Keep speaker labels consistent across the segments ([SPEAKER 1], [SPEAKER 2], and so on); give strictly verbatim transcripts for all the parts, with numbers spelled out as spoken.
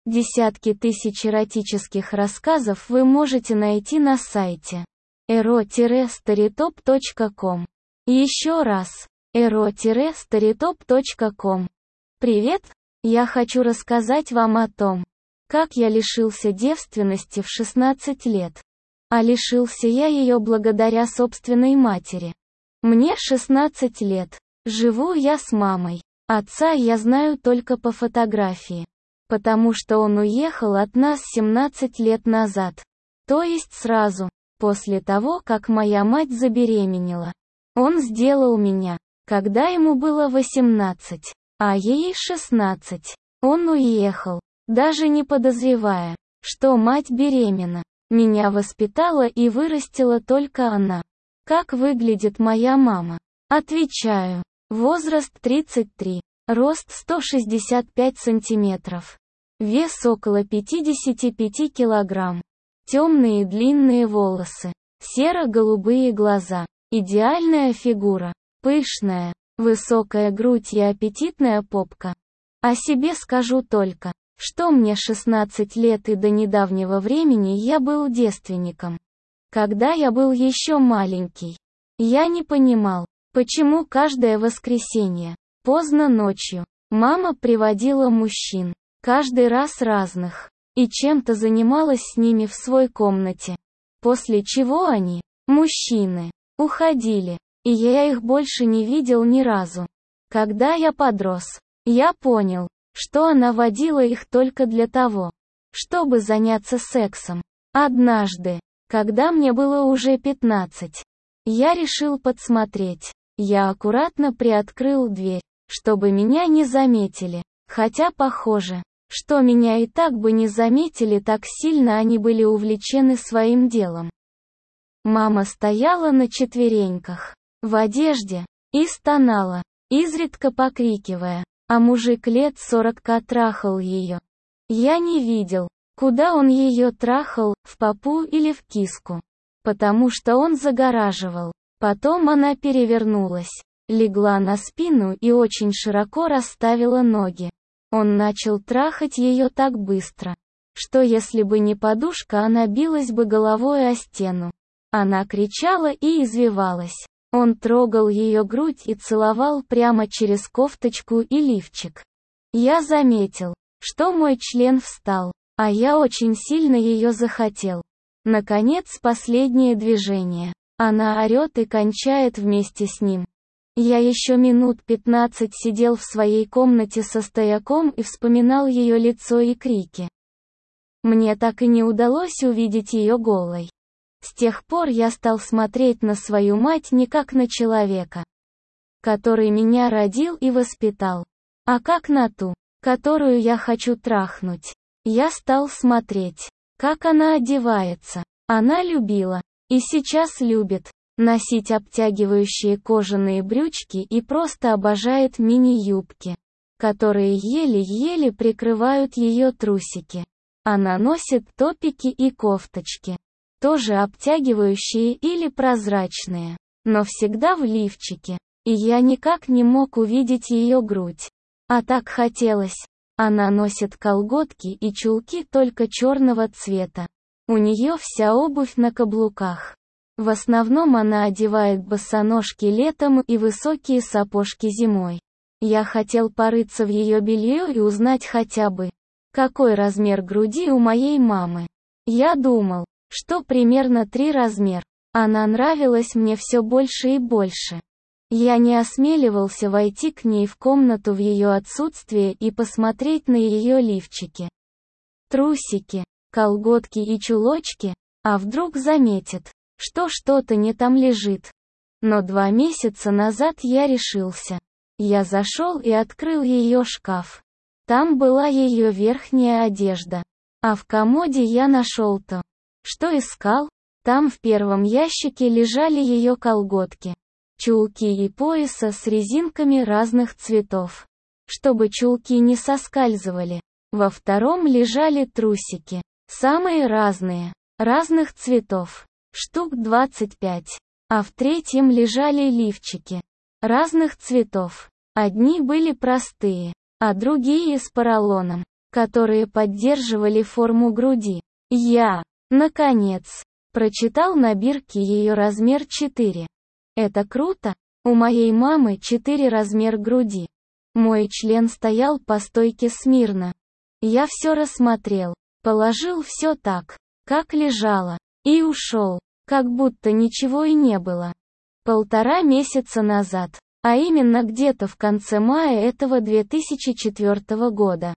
[SPEAKER 1] Десятки тысяч эротических рассказов вы можете найти на сайте эро старитоп точка ком. Еще раз, эро старитоп точка ком. Привет, я хочу рассказать вам о том, как я лишился девственности в шестнадцать лет. А лишился я ее благодаря собственной матери. Мне шестнадцать лет, живу я с мамой. Отца я знаю только по фотографии. Потому что он уехал от нас семнадцать лет назад. То есть сразу, после того, как моя мать забеременела. Он сделал меня, когда ему было восемнадцать, а ей шестнадцать. Он уехал, даже не подозревая, что мать беременна. Меня воспитала и вырастила только она. Как выглядит моя мама? Отвечаю. Возраст тридцать три, рост сто шестьдесят пять сантиметров. Вес около пятьдесят пять килограмм. Темные длинные волосы. Серо-голубые глаза. Идеальная фигура. Пышная, высокая грудь и аппетитная попка. О себе скажу только, что мне шестнадцать лет и до недавнего времени я был девственником. Когда я был еще маленький, я не понимал, почему каждое воскресенье, поздно ночью, мама приводила мужчин. Каждый раз разных, и чем-то занималась с ними в своей комнате. После чего они, мужчины, уходили, и я их больше не видел ни разу. Когда я подрос, я понял, что она водила их только для того, чтобы заняться сексом. Однажды, когда мне было уже пятнадцать, я решил подсмотреть. Я аккуратно приоткрыл дверь, чтобы меня не заметили, хотя похоже, что меня и так бы не заметили, так сильно они были увлечены своим делом. Мама стояла на четвереньках, в одежде, и стонала, изредка покрикивая, а мужик лет сорок трахал ее. Я не видел, куда он ее трахал, в попу или в киску, потому что он загораживал. Потом она перевернулась, легла на спину и очень широко расставила ноги. Он начал трахать ее так быстро, что если бы не подушка, она билась бы головой о стену. Она кричала и извивалась. Он трогал ее грудь и целовал прямо через кофточку и лифчик. Я заметил, что мой член встал, а я очень сильно ее захотел. Наконец, последнее движение. Она орет и кончает вместе с ним. Я еще минут пятнадцать сидел в своей комнате со стояком и вспоминал ее лицо и крики. Мне так и не удалось увидеть ее голой. С тех пор я стал смотреть на свою мать не как на человека, который меня родил и воспитал, а как на ту, которую я хочу трахнуть. Я стал смотреть, как она одевается. Она любила, и сейчас любит, носить обтягивающие кожаные брючки и просто обожает мини-юбки, которые еле-еле прикрывают ее трусики. Она носит топики и кофточки, тоже обтягивающие или прозрачные, но всегда в лифчике, и я никак не мог увидеть ее грудь. А так хотелось. Она носит колготки и чулки только черного цвета. У нее вся обувь на каблуках. В основном она одевает босоножки летом и высокие сапожки зимой. Я хотел порыться в ее белье и узнать хотя бы, какой размер груди у моей мамы. Я думал, что примерно три размер. Она нравилась мне все больше и больше. Я не осмеливался войти к ней в комнату в ее отсутствие и посмотреть на ее лифчики, трусики, колготки и чулочки, а вдруг заметит, что что-то не там лежит. Но два месяца назад я решился. Я зашел и открыл ее шкаф. Там была ее верхняя одежда. А в комоде я нашел то, что искал. Там в первом ящике лежали ее колготки, чулки и пояса с резинками разных цветов, чтобы чулки не соскальзывали. Во втором лежали трусики, самые разные, разных цветов, штук двадцать пять. А в третьем лежали лифчики, разных цветов. Одни были простые, а другие с поролоном. которые поддерживали форму груди. Я, наконец, прочитал на бирке ее размер четыре. Это круто. У моей мамы четыре размер груди. Мой член стоял по стойке смирно. Я все рассмотрел, положил все так, как лежало, и ушел, как будто ничего и не было. Полтора месяца назад, а именно где-то в конце мая этого две тысячи четвёртого года,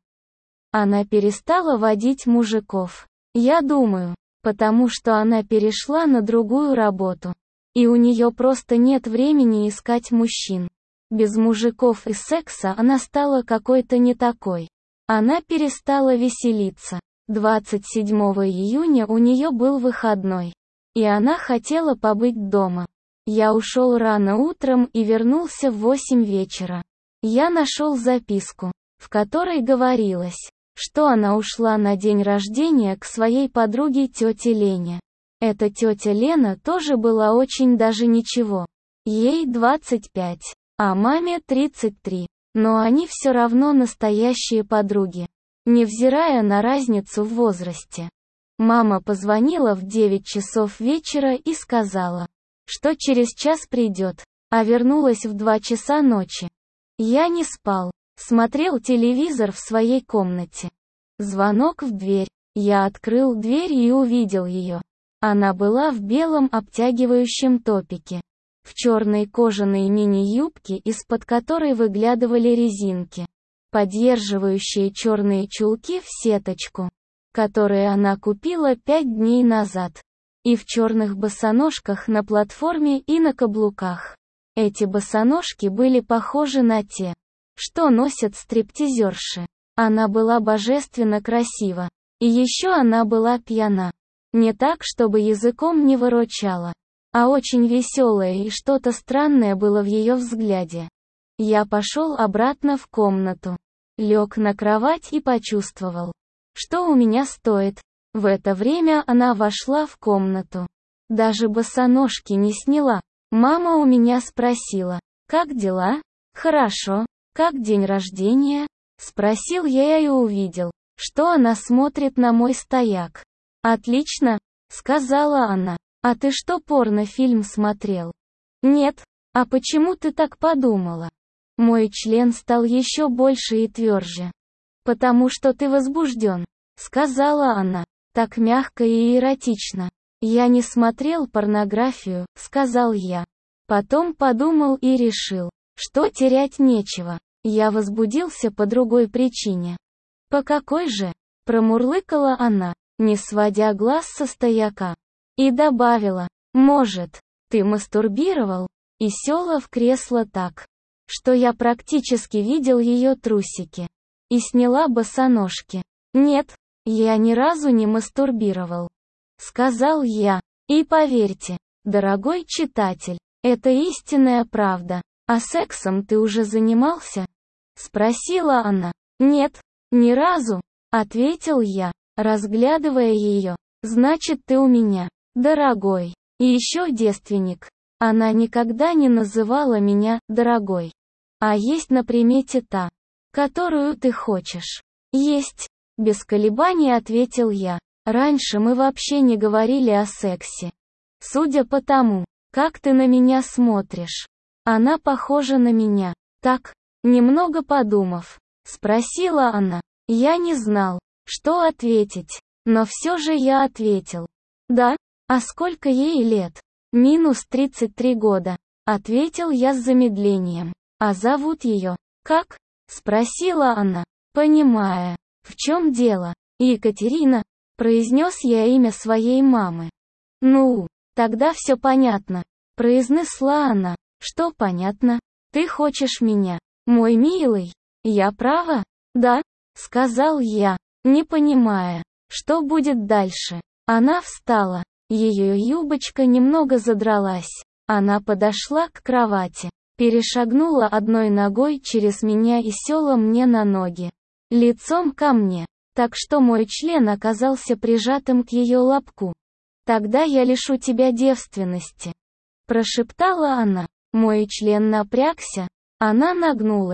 [SPEAKER 1] она перестала водить мужиков. Я думаю, потому что она перешла на другую работу. И у нее просто нет времени искать мужчин. Без мужиков и секса она стала какой-то не такой. Она перестала веселиться. двадцать седьмого июня у нее был выходной. И она хотела побыть дома. Я ушел рано утром и вернулся в восемь вечера. Я нашел записку, в которой говорилось, что она ушла на день рождения к своей подруге тете Лене. Эта тетя Лена тоже была очень даже ничего. Ей двадцать пять, а маме тридцать три. Но они все равно настоящие подруги, невзирая на разницу в возрасте. Мама позвонила в девять часов вечера и сказала, что через час придет, а вернулась в два часа ночи. Я не спал, смотрел телевизор в своей комнате. Звонок в дверь. Я открыл дверь и увидел ее. Она была в белом обтягивающем топике, в черной кожаной мини-юбке, из-под которой выглядывали резинки, поддерживающие черные чулки в сеточку, которые она купила пять дней назад, и в черных босоножках на платформе и на каблуках. Эти босоножки были похожи на те, что носят стриптизерши. Она была божественно красива. И еще она была пьяна. Не так, чтобы языком не ворочала, а очень веселая, и что-то странное было в ее взгляде. Я пошел обратно в комнату, лег на кровать и почувствовал, что у меня стоит. В это время она вошла в комнату. Даже босоножки не сняла. Мама у меня спросила, как дела? Хорошо. Как день рождения? Спросил я и увидел, что она смотрит на мой стояк. «Отлично», — сказала она. «А ты что, порнофильм смотрел?» «Нет». «А почему ты так подумала?» Мой член стал еще больше и тверже. «Потому что ты возбужден», — сказала она, так мягко и эротично. «Я не смотрел порнографию», — сказал я. Потом подумал и решил, что терять нечего. Я возбудился по другой причине. «По какой же?» — промурлыкала она, не сводя глаз со стояка. И добавила, «Может, ты мастурбировал?» И села в кресло так, что я практически видел ее трусики. И сняла босоножки. «Нет, я ни разу не мастурбировал», — сказал я. И поверьте, дорогой читатель, это истинная правда. «А сексом ты уже занимался?» — спросила она. «Нет, ни разу», — ответил я, разглядывая ее. «Значит, ты у меня, дорогой, и еще девственник». Она никогда не называла меня «дорогой». «А есть на примете та, которую ты хочешь?» «Есть», — без колебаний ответил я. «Раньше мы вообще не говорили о сексе. Судя по тому, как ты на меня смотришь, она похожа на меня». «Так?» Немного подумав, спросила она. Я не знал, что ответить, но все же я ответил. «Да? А сколько ей лет?» «Минус тридцать три года», — ответил я с замедлением. «А зовут ее как?» — спросила она, понимая, в чем дело. «Екатерина», — произнес я имя своей мамы. «Ну, тогда все понятно», — произнесла она. «Что понятно? Ты хочешь меня, мой милый? Я права?» «Да», — сказал я, не понимая, что будет дальше. Она встала. Ее юбочка немного задралась. Она подошла к кровати, перешагнула одной ногой через меня и села мне на ноги, лицом ко мне, так что мой член оказался прижатым к ее лобку. «Тогда я лишу тебя девственности», — прошептала она. Мой член напрягся, она нагнулась,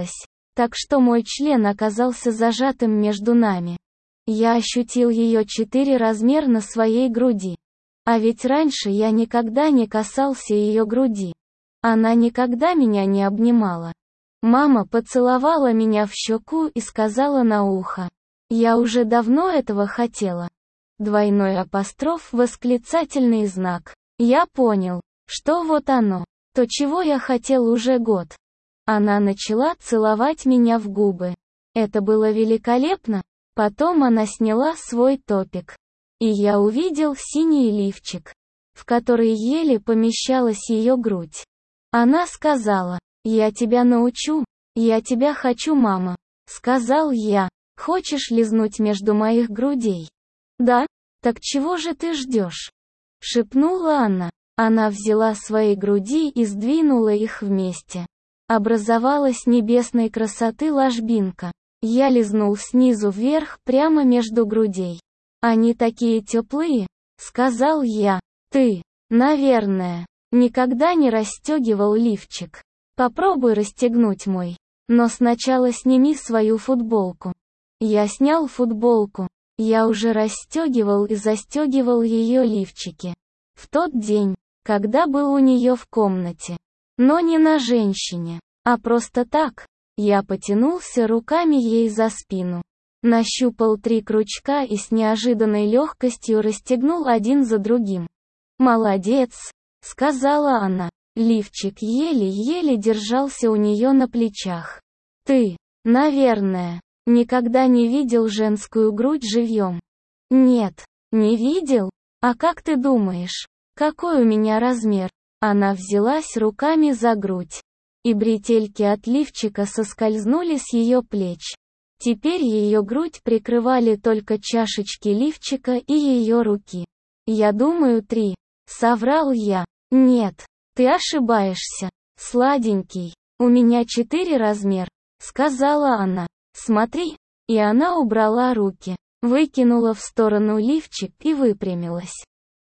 [SPEAKER 1] так что мой член оказался зажатым между нами. Я ощутил ее четыре размер на своей груди. А ведь раньше я никогда не касался ее груди. Она никогда меня не обнимала. Мама поцеловала меня в щеку и сказала на ухо: «Я уже давно этого хотела». Двойной апостроф, восклицательный знак. Я понял, что вот оно, то, чего я хотел уже год. Она начала целовать меня в губы. Это было великолепно. Потом она сняла свой топик. И я увидел синий лифчик, в который еле помещалась ее грудь. Она сказала: «Я тебя научу, я тебя хочу, мама», — сказал я. «Хочешь лизнуть между моих грудей?» «Да? Так чего же ты ждешь?» — шепнула она. Она взяла свои груди и сдвинула их вместе. Образовалась небесной красоты ложбинка. Я лизнул снизу вверх прямо между грудей. «Они такие теплые», — сказал я. «Ты, наверное, никогда не расстегивал лифчик. Попробуй расстегнуть мой. Но сначала сними свою футболку». Я снял футболку. Я уже расстегивал и застегивал ее лифчики. В тот день, когда был у нее в комнате. Но не на женщине, а просто так. Я потянулся руками ей за спину. Нащупал три крючка и с неожиданной легкостью расстегнул один за другим. «Молодец», — сказала она. Лифчик еле-еле держался у нее на плечах. «Ты, наверное, никогда не видел женскую грудь живьем?» «Нет, не видел? А как ты думаешь, какой у меня размер?» Она взялась руками за грудь. И бретельки от лифчика соскользнули с ее плеч. Теперь ее грудь прикрывали только чашечки лифчика и ее руки. «Я думаю, три», — соврал я. «Нет, ты ошибаешься, сладенький, у меня четыре размер», — сказала она. «Смотри». И она убрала руки, выкинула в сторону лифчик и выпрямилась.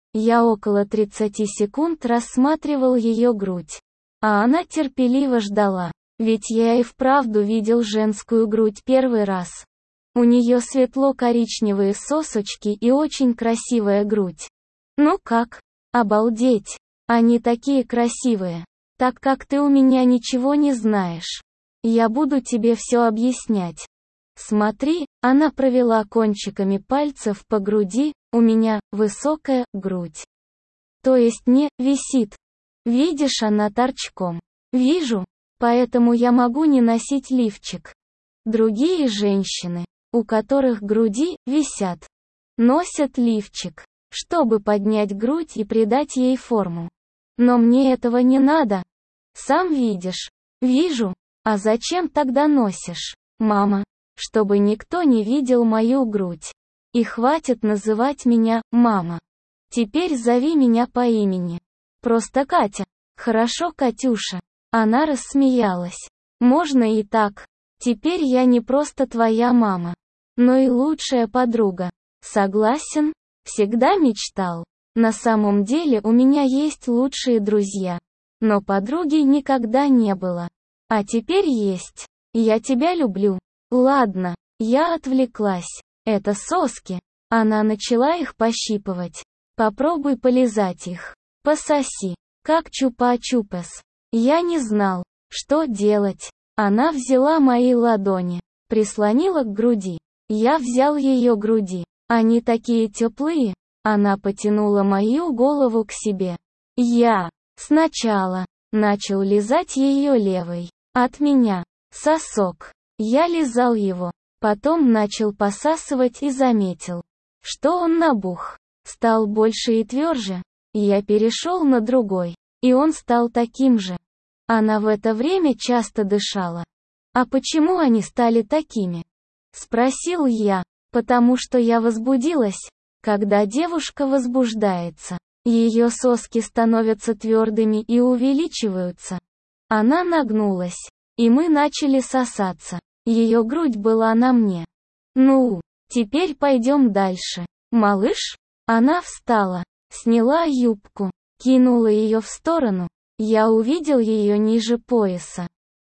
[SPEAKER 1] Я около тридцати секунд рассматривал ее грудь. А она терпеливо ждала. Ведь я и вправду видел женскую грудь первый раз. У нее светло-коричневые сосочки и очень красивая грудь. Ну как? Обалдеть! Они такие красивые. Так как ты у меня ничего не знаешь. Я буду тебе все объяснять. Смотри, она провела кончиками пальцев по груди, у меня высокая грудь. То есть не висит. Видишь, она торчком. Вижу. Поэтому я могу не носить лифчик. Другие женщины, у которых груди висят, носят лифчик, чтобы поднять грудь и придать ей форму. Но мне этого не надо. Сам видишь. Вижу. А зачем тогда носишь, мама? Чтобы никто не видел мою грудь. И хватит называть меня «мама». Теперь зови меня по имени. Просто Катя. Хорошо, Катюша. Она рассмеялась. Можно и так. Теперь я не просто твоя мама, но и лучшая подруга. Согласен? Всегда мечтал. На самом деле у меня есть лучшие друзья. Но подруги никогда не было. А теперь есть. Я тебя люблю. Ладно, я отвлеклась. Это соски. Она начала их пощипывать. Попробуй полизать их. Пососи. Как чупа-чупас. Я не знал, что делать. Она взяла мои ладони, прислонила к груди. Я взял ее груди. Они такие теплые. Она потянула мою голову к себе. Я сначала начал лизать ее левой. От меня. Сосок. Я лизал его. Потом начал посасывать и заметил, что он набух. Стал больше и тверже. Я перешел на другой. И он стал таким же. Она в это время часто дышала. «А почему они стали такими?» — спросил я. «Потому что я возбудилась. Когда девушка возбуждается, ее соски становятся твердыми и увеличиваются». Она нагнулась. И мы начали сосаться. Ее грудь была на мне. «Ну, теперь пойдем дальше. Малыш?» Она встала, сняла юбку, кинула ее в сторону. Я увидел ее ниже пояса.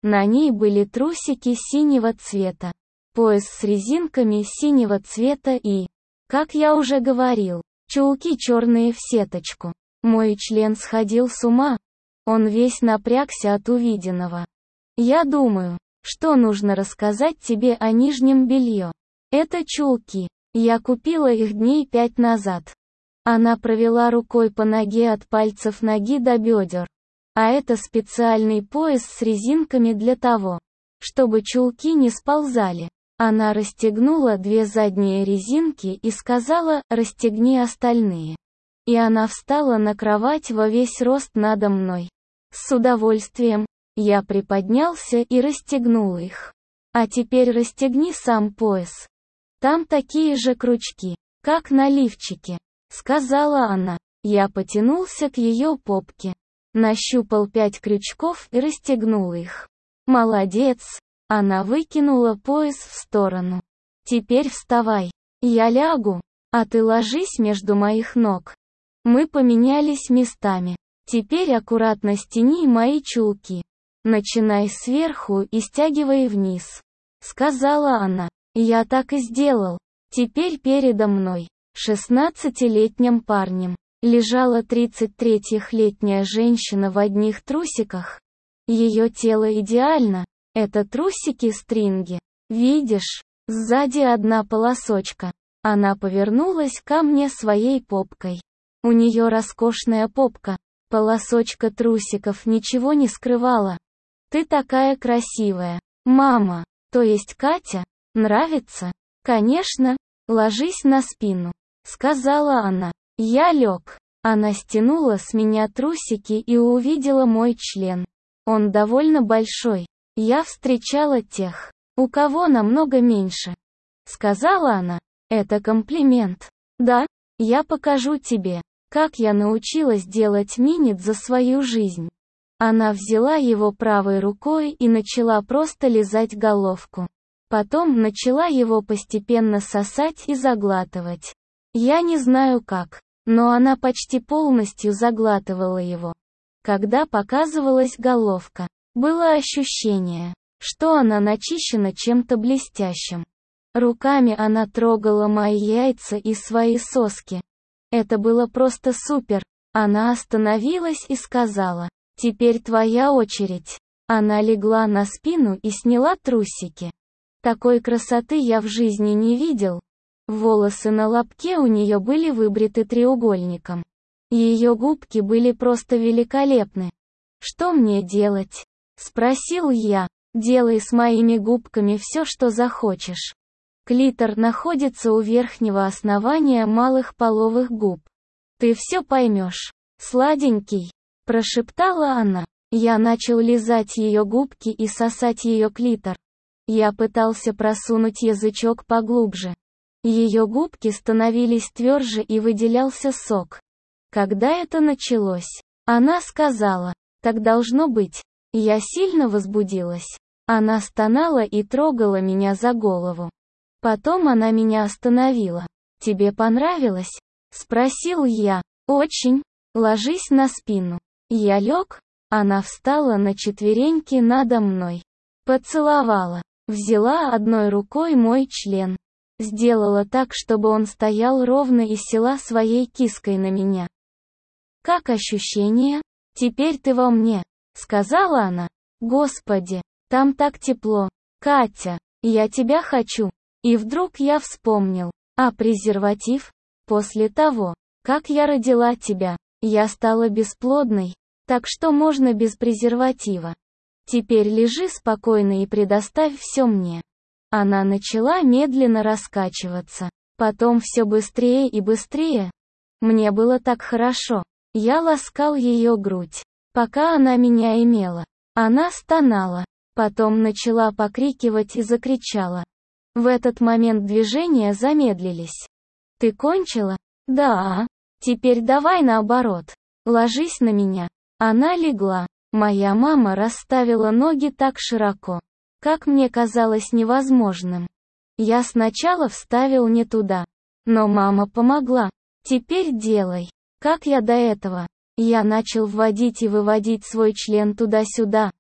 [SPEAKER 1] На ней были трусики синего цвета, пояс с резинками синего цвета и, как я уже говорил, чулки черные в сеточку. Мой член сходил с ума. Он весь напрягся от увиденного. Я думаю, что нужно рассказать тебе о нижнем белье. Это чулки. Я купила их дней пять назад. Она провела рукой по ноге от пальцев ноги до бедер. А это специальный пояс с резинками для того, чтобы чулки не сползали. Она расстегнула две задние резинки и сказала: «Расстегни остальные». И она встала на кровать во весь рост надо мной. С удовольствием. Я приподнялся и расстегнул их. А теперь расстегни сам пояс. Там такие же крючки, как на лифчике, сказала она. Я потянулся к ее попке. Нащупал пять крючков и расстегнул их. Молодец. Она выкинула пояс в сторону. Теперь вставай. Я лягу, а ты ложись между моих ног. Мы поменялись местами. Теперь аккуратно стяни мои чулки. Начинай сверху и стягивай вниз, сказала она. Я так и сделал. Теперь передо мной, шестнадцатилетним парнем, лежала тридцатитрёхлетняя женщина в одних трусиках. Ее тело идеально. Это трусики-стринги. Видишь? Сзади одна полосочка. Она повернулась ко мне своей попкой. У нее роскошная попка. Полосочка трусиков ничего не скрывала. Ты такая красивая. Мама, то есть Катя, нравится? Конечно. Ложись на спину, сказала она. Я лег. Она стянула с меня трусики и увидела мой член. Он довольно большой. Я встречала тех, у кого намного меньше. Сказала она. Это комплимент. Да, я покажу тебе, как я научилась делать минет за свою жизнь. Она взяла его правой рукой и начала просто лизать головку. Потом начала его постепенно сосать и заглатывать. Я не знаю как, но она почти полностью заглатывала его. Когда показывалась головка, было ощущение, что она начищена чем-то блестящим. Руками она трогала мои яйца и свои соски. Это было просто супер. Она остановилась и сказала: «Теперь твоя очередь». Она легла на спину и сняла трусики. Такой красоты я в жизни не видел. Волосы на лобке у нее были выбриты треугольником. Ее губки были просто великолепны. «Что мне делать?» — спросил я. «Делай с моими губками все, что захочешь. Клитор находится у верхнего основания малых половых губ. Ты все поймешь. Сладенький», — прошептала она. Я начал лизать ее губки и сосать ее клитор. Я пытался просунуть язычок поглубже. Ее губки становились тверже и выделялся сок. Когда это началось? Она сказала: «Так должно быть». Я сильно возбудилась. Она стонала и трогала меня за голову. Потом она меня остановила. «Тебе понравилось?» — спросил я. «Очень. Ложись на спину». Я лег. Она встала на четвереньки надо мной. Поцеловала. Взяла одной рукой мой член. Сделала так, чтобы он стоял ровно и села своей киской на меня. «Как ощущение? Теперь ты во мне», — сказала она. «Господи, там так тепло. Катя, я тебя хочу». И вдруг я вспомнил. А презерватив? После того, как я родила тебя, я стала бесплодной. Так что можно без презерватива. Теперь лежи спокойно и предоставь все мне. Она начала медленно раскачиваться. Потом все быстрее и быстрее. Мне было так хорошо. Я ласкал ее грудь, пока она меня имела. Она стонала. Потом начала покрикивать и закричала. В этот момент движения замедлились. «Ты кончила?» «Да. Теперь давай наоборот. Ложись на меня». Она легла. Моя мама расставила ноги так широко, как мне казалось невозможным. Я сначала вставил не туда. Но мама помогла. «Теперь делай, как я до этого». Я начал вводить и выводить свой член туда-сюда.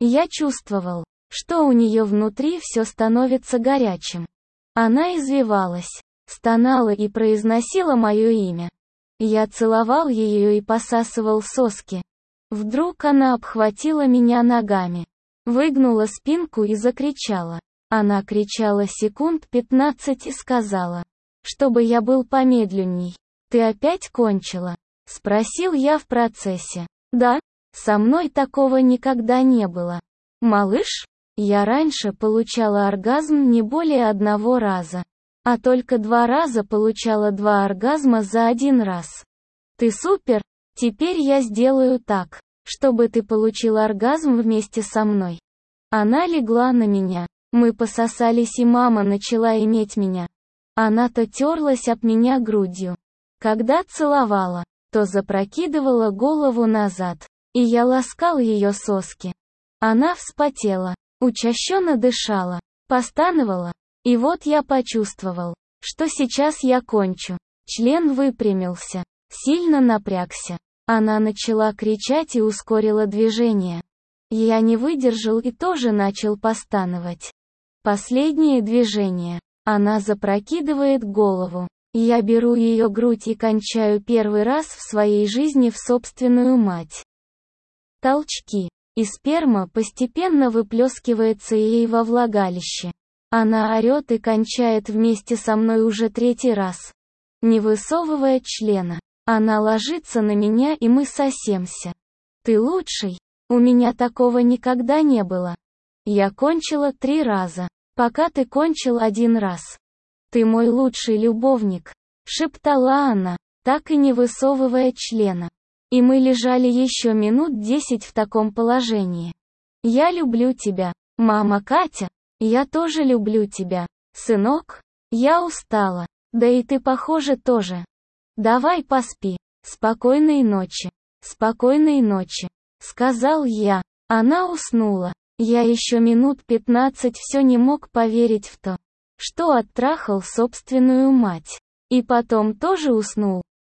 [SPEAKER 1] Я чувствовал, что у нее внутри все становится горячим. Она извивалась, стонала и произносила мое имя. Я целовал ее и посасывал соски. Вдруг она обхватила меня ногами, выгнула спинку и закричала. Она кричала секунд пятнадцать и сказала, чтобы я был помедленней. «Ты опять кончила?» — спросил я в процессе. «Да, со мной такого никогда не было. Малыш, я раньше получала оргазм не более одного раза, а только два раза получала два оргазма за один раз. Ты супер, теперь я сделаю так, чтобы ты получил оргазм вместе со мной». Она легла на меня. Мы пососались, и мама начала иметь меня. Она то терлась об меня грудью, когда целовала, то запрокидывала голову назад, и я ласкал ее соски. Она вспотела, учащенно дышала, постановала, и вот я почувствовал, что сейчас я кончу. Член выпрямился, сильно напрягся. Она начала кричать и ускорила движение. Я не выдержал и тоже начал постановать. Последнее движение. Она запрокидывает голову. Я беру ее грудь и кончаю первый раз в своей жизни в собственную мать. Толчки. И сперма постепенно выплескивается ей во влагалище. Она орет и кончает вместе со мной уже третий раз. Не высовывая члена. Она ложится на меня, и мы сосемся. Ты лучший. У меня такого никогда не было. Я кончила три раза, пока ты кончил один раз. Ты мой лучший любовник, шептала она, так и не высовывая члена. И мы лежали еще минут десять в таком положении. Я люблю тебя, мама Катя. Я тоже люблю тебя, сынок. Я устала. Да и ты, похоже, тоже. Давай поспи. Спокойной ночи. Спокойной ночи, сказал я. Она уснула. Я еще минут пятнадцать все не мог поверить в то, что оттрахал собственную мать. И потом тоже уснул.